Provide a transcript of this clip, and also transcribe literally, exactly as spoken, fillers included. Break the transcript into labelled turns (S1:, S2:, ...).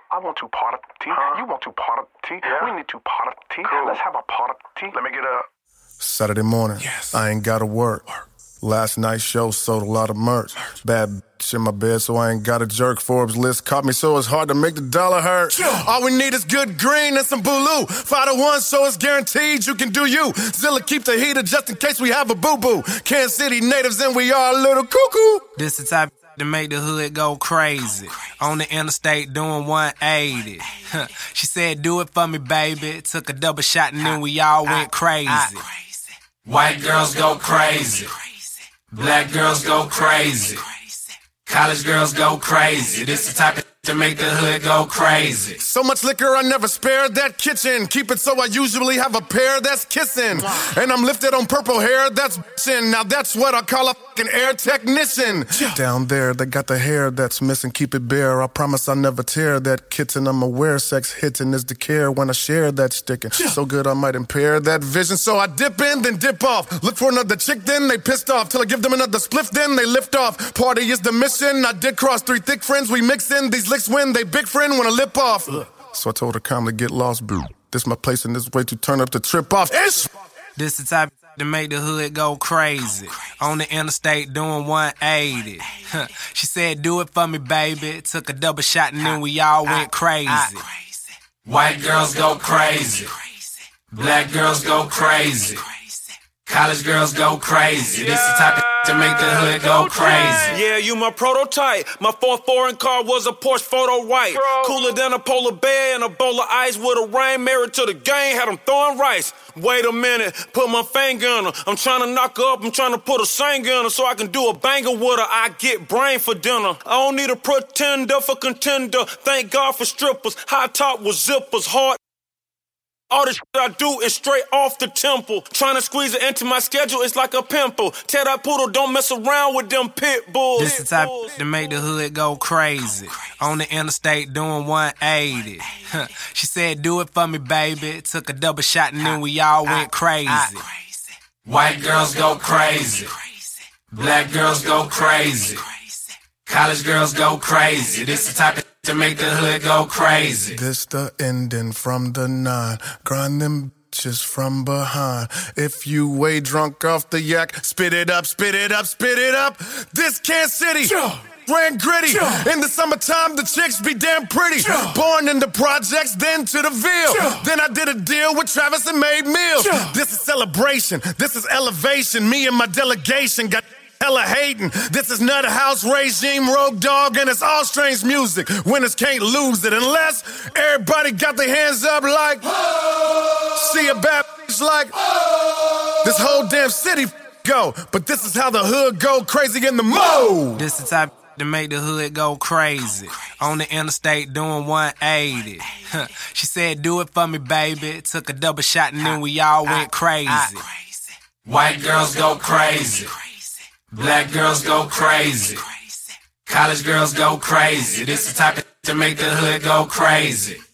S1: I want to party. Huh? You want to party? Yeah. We need to party. Cool. Let's have a party. Let me get up.
S2: Saturday morning, yes. I ain't gotta work. work. Last night's show sold a lot of merch. merch. Bad bitch in my bed, so I ain't got a jerk. Forbes list caught me, so it's hard to make the dollar hurt. Yeah. All we need is good green and some Bulu. Five to one, so it's guaranteed you can do you. Zilla keep the heater just in case we have a boo-boo. Kansas City natives and we are a little cuckoo.
S3: This the type to make the hood go crazy. On the interstate doing one eighty. She said, do it for me, baby. Took a double shot and then we all went crazy.
S4: White girls go crazy. Black girls go crazy. College girls go crazy. This the type of to make the hood go crazy.
S2: So much liquor I never spared that kitchen. Keep it so I usually have a pair that's kissing. And I'm lifted on purple hair that's bitchin'. Now that's what I call a fucking air technician. Down there they got the hair that's missing. Keep it bare. I promise I never tear that kitten. I'm aware sex hitting is the care when I share that sticking. So good I might impair that vision. So I dip in then dip off. Look for another chick then they pissed off. Till I give them another spliff then they lift off. Party is the mission. I did cross three thick friends. We mix in these licks when they big friend wanna lip off. Ugh. So I told her calmly get lost, boo. This my place and this way to turn up the trip off. Ish!
S3: This the type to make the hood go crazy. On the interstate doing one eighty. She said, do it for me, baby. Took a double shot and then we all went crazy.
S4: White girls go crazy. Black girls go crazy. College girls go crazy. This the type of to make the hood go crazy.
S5: Yeah, you my prototype. My fourth foreign car was a Porsche photo white. Cooler than a polar bear and a bowl of ice with a rain. Married to the game, had them throwing rice. Wait a minute, put my finger on her. I'm trying to knock her up, I'm trying to put a singer on her so I can do a banger with her. I get brain for dinner. I don't need a pretender for contender. Thank God for strippers. High top with zippers, hard. All the shit I do is straight off the temple. Trying to squeeze it into my schedule, it's like a pimple. Tell that poodle, don't mess around with them pit bulls.
S3: This the type to make the hood go crazy. On the interstate doing one eighty. She said, do it for me, baby. Took a double shot and then we all went crazy.
S4: White girls go crazy. Black girls go crazy. College girls go crazy. This the type of to make the hood go crazy.
S2: This the ending from the nine. Grind them bitches from behind. If you way drunk off the yak, spit it up, spit it up, spit it up. This Kansas City. Yeah. Ran gritty. Yeah. In the summertime, the chicks be damn pretty. Yeah. Born in the projects, then to the Ville. Yeah. Then I did a deal with Travis and made meals. Yeah. This is celebration. This is elevation. Me and my delegation got hella hating. This is Nutter House regime, Rogue Dog, and it's all strange music. Winners can't lose it unless everybody got their hands up like, oh! See a bad bitch like, oh! This whole damn city go. But this is how the hood go crazy in the mode.
S3: This the type to make the hood go crazy. On the interstate doing one eighty. She said, do it for me, baby. Took a double shot and then we all went crazy.
S4: White girls go crazy. Black girls go crazy. College girls go crazy. This the type of to make the hood go crazy.